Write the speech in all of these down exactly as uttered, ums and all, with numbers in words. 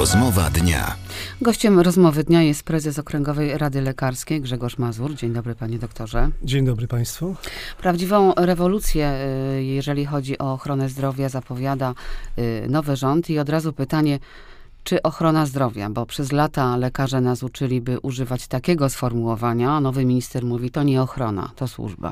Rozmowa dnia. Gościem rozmowy dnia jest prezes Okręgowej Rady Lekarskiej Grzegorz Mazur. Dzień dobry, panie doktorze. Dzień dobry państwu. Prawdziwą rewolucję, jeżeli chodzi o ochronę zdrowia, zapowiada nowy rząd i od razu pytanie, czy ochrona zdrowia, bo przez lata lekarze nas uczyli, by używać takiego sformułowania, a nowy minister mówi, to nie ochrona, to służba.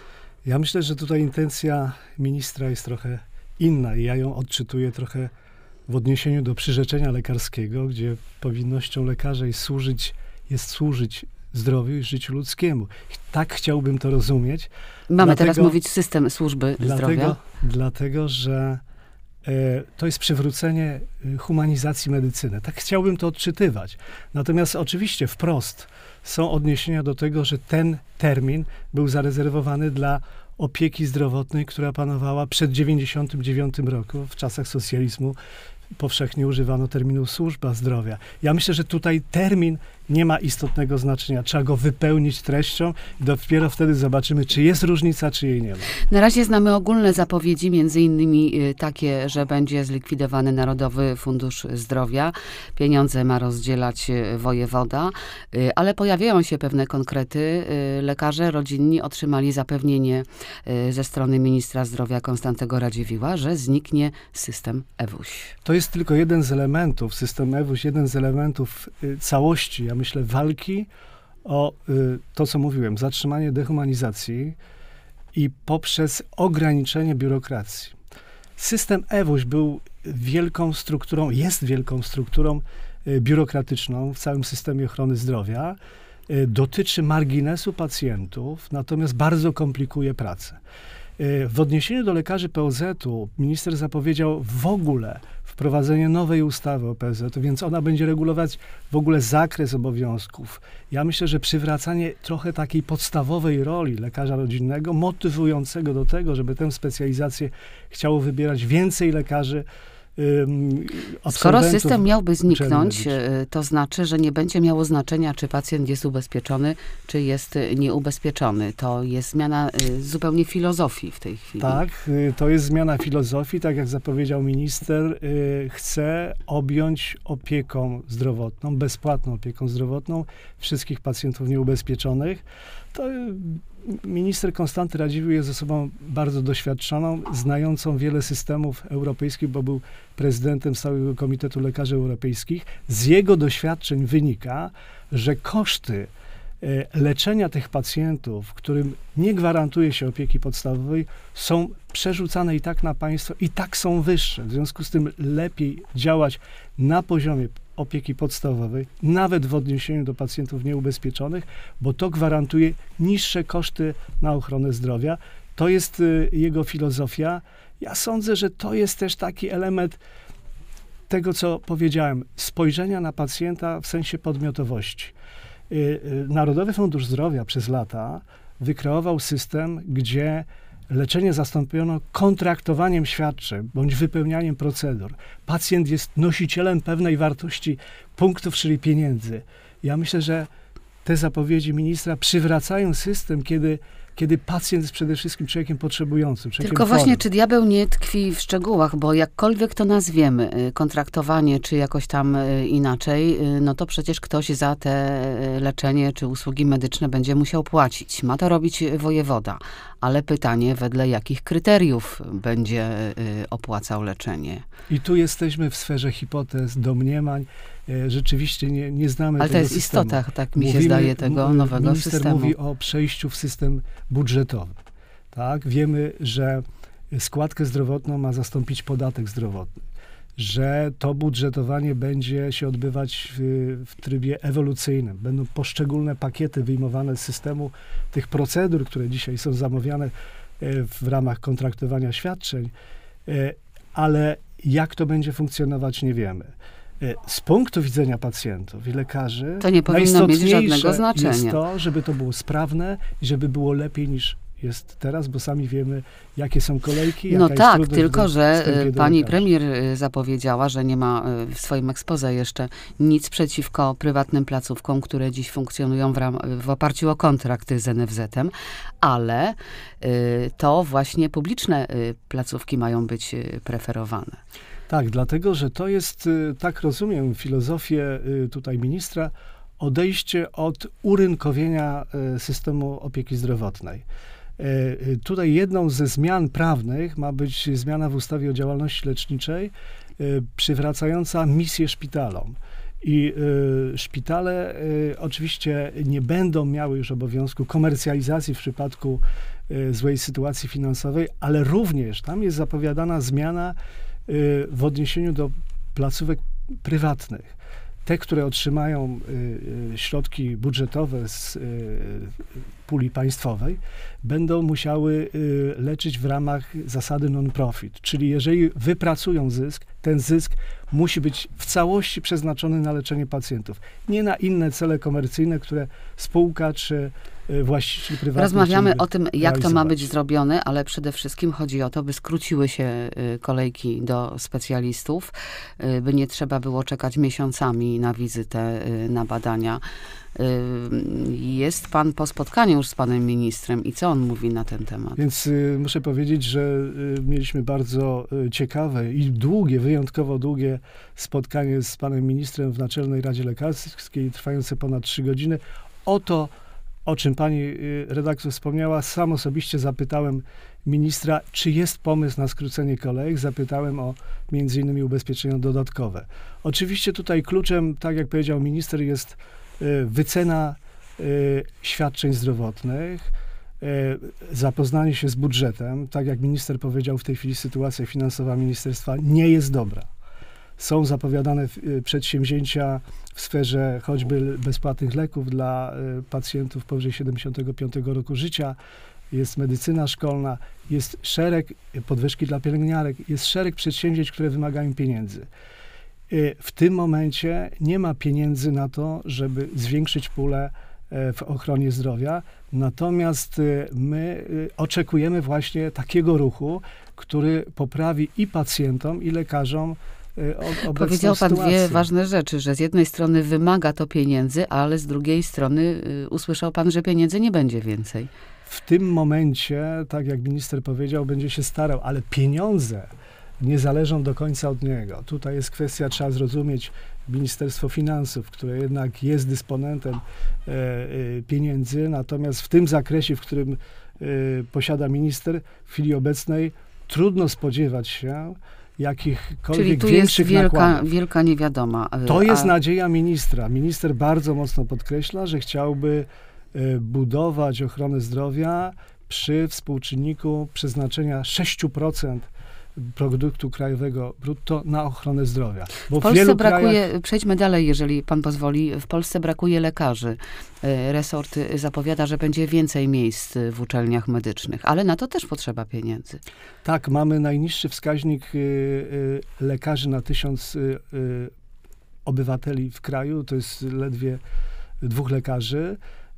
Ja myślę, że tutaj intencja ministra jest trochę inna i ja ją odczytuję trochę w odniesieniu do przyrzeczenia lekarskiego, gdzie powinnością lekarza jest służyć, jest służyć zdrowiu i życiu ludzkiemu. Tak chciałbym to rozumieć. Mamy dlatego, teraz mówić system służby dlatego, zdrowia? Dlatego, że e, to jest przywrócenie humanizacji medycyny. Tak chciałbym to odczytywać. Natomiast oczywiście wprost są odniesienia do tego, że ten termin był zarezerwowany dla opieki zdrowotnej, która panowała przed dziewięćdziesiątym dziewiątym roku, w czasach socjalizmu. Powszechnie używano terminu służba zdrowia. Ja myślę, że tutaj termin nie ma istotnego znaczenia. Trzeba go wypełnić treścią i dopiero wtedy zobaczymy, czy jest różnica, czy jej nie ma. Na razie znamy ogólne zapowiedzi, między innymi takie, że będzie zlikwidowany Narodowy Fundusz Zdrowia. Pieniądze ma rozdzielać wojewoda, ale pojawiają się pewne konkrety. Lekarze rodzinni otrzymali zapewnienie ze strony ministra zdrowia Konstantego Radziwiłła, że zniknie system E W U ś. To jest tylko jeden z elementów, system E W U ś, jeden z elementów całości, ja myślę, walki o y, to, co mówiłem, zatrzymanie dehumanizacji i poprzez ograniczenie biurokracji. System E W U ś był wielką strukturą, jest wielką strukturą y, biurokratyczną w całym systemie ochrony zdrowia. Y, dotyczy marginesu pacjentów, natomiast bardzo komplikuje pracę. Y, w odniesieniu do lekarzy P O Z u minister zapowiedział w ogóle wprowadzenie nowej ustawy o P O Z u, więc ona będzie regulować w ogóle zakres obowiązków. Ja myślę, że przywracanie trochę takiej podstawowej roli lekarza rodzinnego, motywującego do tego, żeby tę specjalizację chciało wybierać więcej lekarzy, Skoro system miałby zniknąć, to znaczy, że nie będzie miało znaczenia, czy pacjent jest ubezpieczony, czy jest nieubezpieczony. To jest zmiana zupełnie filozofii w tej chwili. Tak, to jest zmiana filozofii. Tak jak zapowiedział minister, chce objąć opieką zdrowotną, bezpłatną opieką zdrowotną wszystkich pacjentów nieubezpieczonych. To minister Konstanty Radziwiłł jest osobą bardzo doświadczoną, znającą wiele systemów europejskich, bo był prezydentem Stałego Komitetu Lekarzy Europejskich. Z jego doświadczeń wynika, że koszty leczenia tych pacjentów, którym nie gwarantuje się opieki podstawowej, są przerzucane i tak na państwo, i tak są wyższe. W związku z tym lepiej działać na poziomie opieki podstawowej, nawet w odniesieniu do pacjentów nieubezpieczonych, bo to gwarantuje niższe koszty na ochronę zdrowia. To jest y, jego filozofia. Ja sądzę, że to jest też taki element tego, co powiedziałem, spojrzenia na pacjenta w sensie podmiotowości. Y, y, Narodowy Fundusz Zdrowia przez lata wykreował system, gdzie leczenie zastąpiono kontraktowaniem świadczeń bądź wypełnianiem procedur. Pacjent jest nosicielem pewnej wartości punktów, czyli pieniędzy. Ja myślę, że te zapowiedzi ministra przywracają system, kiedy, kiedy pacjent jest przede wszystkim człowiekiem potrzebującym. Człowiekiem Tylko właśnie, chorym. czy diabeł nie tkwi w szczegółach, bo jakkolwiek to nazwiemy, kontraktowanie, czy jakoś tam inaczej, no to przecież ktoś za te leczenie, czy usługi medyczne będzie musiał płacić. Ma to robić wojewoda. Ale pytanie, wedle jakich kryteriów będzie opłacał leczenie. I tu jesteśmy w sferze hipotez, domniemań. Rzeczywiście nie, nie znamy Ale tego to jest systemu. istota, tak mi Mówimy, się zdaje, tego nowego minister systemu. mówi o przejściu w system budżetowy. Tak? Wiemy, że składkę zdrowotną ma zastąpić podatek zdrowotny. Że to budżetowanie będzie się odbywać w, w trybie ewolucyjnym. Będą poszczególne pakiety wyjmowane z systemu tych procedur, które dzisiaj są zamawiane w ramach kontraktowania świadczeń, ale jak to będzie funkcjonować, nie wiemy. Z punktu widzenia pacjentów i lekarzy to nie powinno mieć żadnego znaczenia. Jest to, żeby to było sprawne i żeby było lepiej niż jest teraz, bo sami wiemy, jakie są kolejki. No jaka tak, jest tylko do, że do pani lekarzy. premier zapowiedziała, że nie ma w swoim exposé jeszcze nic przeciwko prywatnym placówkom, które dziś funkcjonują w, ram, w oparciu o kontrakty z en ef zetem, ale y, to właśnie publiczne y, placówki mają być y, preferowane. Tak, dlatego, że to jest, y, tak rozumiem filozofię y, tutaj ministra, odejście od urynkowienia y, systemu opieki zdrowotnej. Y, y, Tutaj jedną ze zmian prawnych ma być zmiana w ustawie o działalności leczniczej, y, przywracająca misję szpitalom. I y, szpitale y, oczywiście nie będą miały już obowiązku komercjalizacji w przypadku y, złej sytuacji finansowej, ale również tam jest zapowiadana zmiana y, w odniesieniu do placówek prywatnych. Te, które otrzymają y, y, środki budżetowe z y, puli państwowej, będą musiały y, leczyć w ramach zasady non-profit. Czyli jeżeli wypracują zysk, ten zysk musi być w całości przeznaczony na leczenie pacjentów. Nie na inne cele komercyjne, które spółka czy y, właściciel prywatny Rozmawiamy chcieliby o tym, jak to realizować. ma być zrobione, ale przede wszystkim chodzi o to, by skróciły się y, kolejki do specjalistów, y, by nie trzeba było czekać miesiącami na wizytę, y, na badania. Y, Jest pan po spotkaniu już z panem ministrem i co on mówi na ten temat? Więc y, muszę powiedzieć, że y, mieliśmy bardzo y, ciekawe i długie, wyjątkowo długie spotkanie z panem ministrem w Naczelnej Radzie Lekarskiej, trwające ponad trzy godziny. O to, o czym pani y, redaktor wspomniała, sam osobiście zapytałem ministra, czy jest pomysł na skrócenie kolejek. Zapytałem o między innymi ubezpieczenia dodatkowe. Oczywiście tutaj kluczem, tak jak powiedział minister, jest y, wycena y, świadczeń zdrowotnych, y, zapoznanie się z budżetem. Tak jak minister powiedział, w tej chwili sytuacja finansowa ministerstwa nie jest dobra. Są zapowiadane y, przedsięwzięcia w sferze choćby bezpłatnych leków dla y, pacjentów powyżej siedemdziesiątego piątego roku życia. Jest medycyna szkolna, jest szereg podwyżki dla pielęgniarek, jest szereg przedsięwzięć, które wymagają pieniędzy. Y, W tym momencie nie ma pieniędzy na to, żeby zwiększyć pulę y, w ochronie zdrowia. Natomiast y, my y, oczekujemy właśnie takiego ruchu, który poprawi i pacjentom, i lekarzom y, o- obecną Powiedział pan sytuację. dwie ważne rzeczy, że z jednej strony wymaga to pieniędzy, ale z drugiej strony y, usłyszał pan, że pieniędzy nie będzie więcej. W tym momencie, tak jak minister powiedział, będzie się starał, ale pieniądze nie zależą do końca od niego. Tutaj jest kwestia, trzeba zrozumieć, Ministerstwo Finansów, które jednak jest dysponentem e, e, pieniędzy, natomiast w tym zakresie, w którym e, posiada minister, w chwili obecnej trudno spodziewać się jakichkolwiek Czyli tu jest większych wielka, nakładów. wielka niewiadoma. y, To jest a- nadzieja ministra. Minister bardzo mocno podkreśla, że chciałby e, budować ochronę zdrowia przy współczynniku przeznaczenia sześć procent produktu krajowego brutto na ochronę zdrowia. Bo W Polsce wielu brakuje, krajach, przejdźmy dalej, jeżeli pan pozwoli, w Polsce brakuje lekarzy. Y, Resort y, zapowiada, że będzie więcej miejsc y, w uczelniach medycznych, ale na to też potrzeba pieniędzy. tak, mamy najniższy wskaźnik y, y, lekarzy na tysiąc y, y, obywateli w kraju, to jest ledwie dwóch lekarzy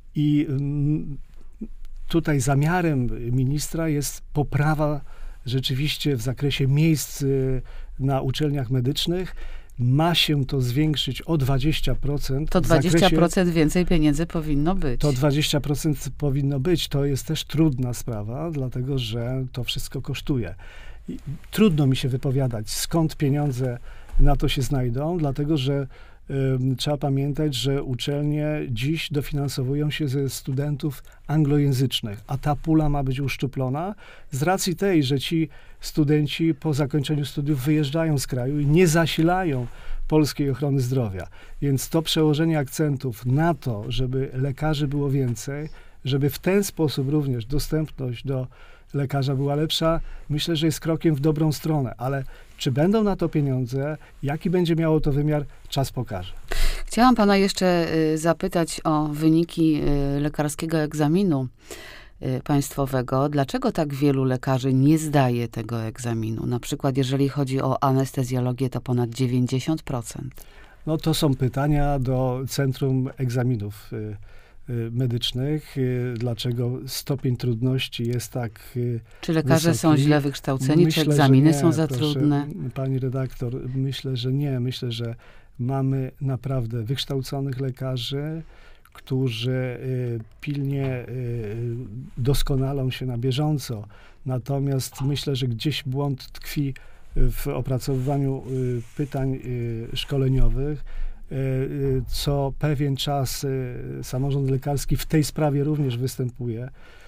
i mm, tutaj zamiarem ministra jest poprawa rzeczywiście w zakresie miejsc y, na uczelniach medycznych. Ma się to zwiększyć o dwadzieścia procent. To w dwadzieścia zakresie- procent więcej pieniędzy powinno być. To dwadzieścia procent powinno być. To jest też trudna sprawa, dlatego że to wszystko kosztuje. I trudno mi się wypowiadać, skąd pieniądze na to się znajdą, dlatego że ym, trzeba pamiętać, że uczelnie dziś dofinansowują się ze studentów anglojęzycznych, a ta pula ma być uszczuplona z racji tej, że ci studenci po zakończeniu studiów wyjeżdżają z kraju i nie zasilają polskiej ochrony zdrowia. Więc to przełożenie akcentów na to, żeby lekarzy było więcej, żeby w ten sposób również dostępność do lekarza była lepsza, myślę, że jest krokiem w dobrą stronę, ale czy będą na to pieniądze, jaki będzie miało to wymiar, czas pokaże. Chciałam pana jeszcze y, zapytać o wyniki y, lekarskiego egzaminu y, państwowego. Dlaczego tak wielu lekarzy nie zdaje tego egzaminu? Na przykład jeżeli chodzi o anestezjologię, to ponad dziewięćdziesiąt procent. No to są pytania do Centrum Egzaminów y, y, Medycznych. Y, dlaczego stopień trudności jest tak y, Czy lekarze wysoki? są źle wykształceni, Myślę, czy że egzaminy nie, są za proszę, trudne? Pani redaktor, myślę, że nie. Myślę, że mamy naprawdę wykształconych lekarzy, którzy y, pilnie y, doskonalą się na bieżąco. Natomiast myślę, że gdzieś błąd tkwi w opracowywaniu pytań szkoleniowych. Co pewien czas samorząd lekarski w tej sprawie również występuje,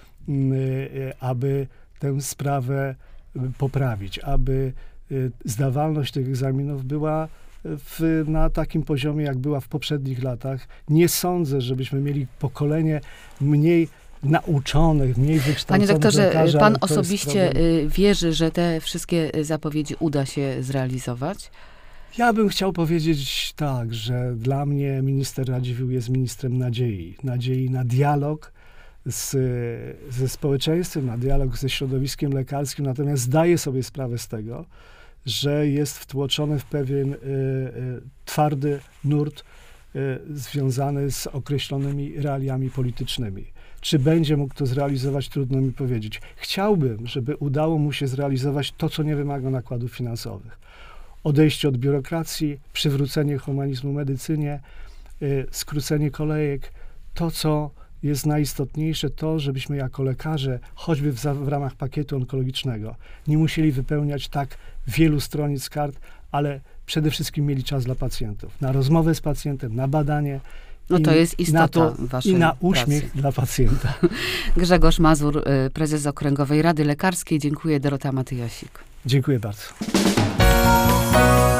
aby tę sprawę poprawić, aby zdawalność tych egzaminów była w, na takim poziomie, jak była w poprzednich latach. Nie sądzę, żebyśmy mieli pokolenie mniej nauczonych, mniej wykształconych Panie doktorze, lekarzy, pan ale to jest osobiście problem. wierzy, że te wszystkie zapowiedzi uda się zrealizować? Ja bym chciał powiedzieć tak, że dla mnie minister Radziwiłł jest ministrem nadziei. Nadziei na dialog z, ze społeczeństwem, na dialog ze środowiskiem lekarskim, natomiast zdaję sobie sprawę z tego, że jest wtłoczony w pewien y, y, twardy nurt y, związany z określonymi realiami politycznymi. Czy będzie mógł to zrealizować, trudno mi powiedzieć. Chciałbym, żeby udało mu się zrealizować to, co nie wymaga nakładów finansowych. Odejście od biurokracji, przywrócenie humanizmu medycynie, y, skrócenie kolejek, to, co jest najistotniejsze, to, żebyśmy jako lekarze, choćby w, w ramach pakietu onkologicznego, nie musieli wypełniać tak wielu stronic kart, ale przede wszystkim mieli czas dla pacjentów, na rozmowę z pacjentem, na badanie. No to i jest istota na to, waszej i na uśmiech pracy. dla pacjenta. Grzegorz Mazur, prezes Okręgowej Rady Lekarskiej. Dziękuję. Dorota Matyjasik. Dziękuję bardzo.